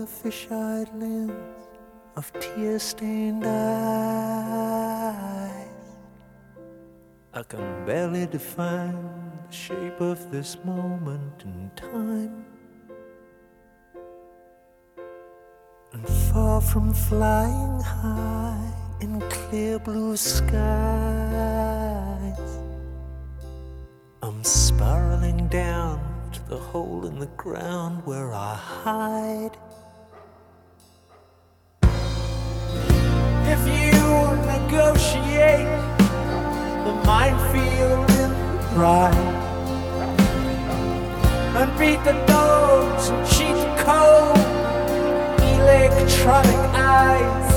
the fish-eyed lens of tear-stained eyes. I can barely define the shape of this moment in time. And far from flying high in clear blue skies, I'm spiraling down to the hole in the ground where I hide. If you negotiate the minefield in the ride and beat the dogs and cheat the cold electronic eyes,